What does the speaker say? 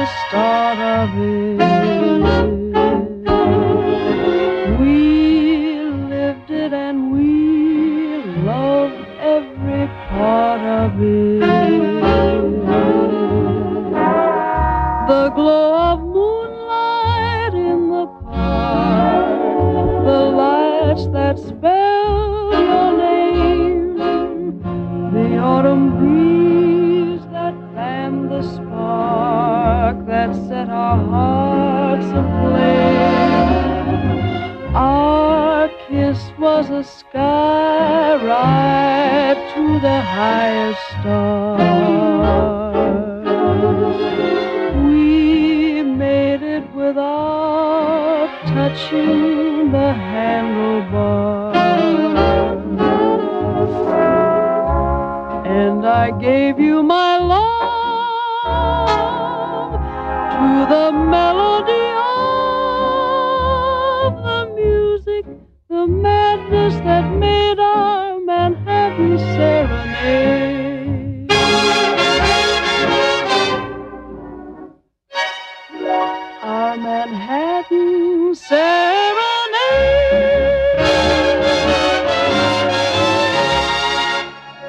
the start of it. We lived it and we loved every part of it. The glow of moonlight in the park, the lights that spelled your name, the autumn breeze that fanned the spark that set our hearts aflame. Our kiss was a sky ride to the highest stars. We made it without touching the handlebars. And I gave you my love to the melody of the music, the madness that made our Manhattan serenade. Our Manhattan serenade.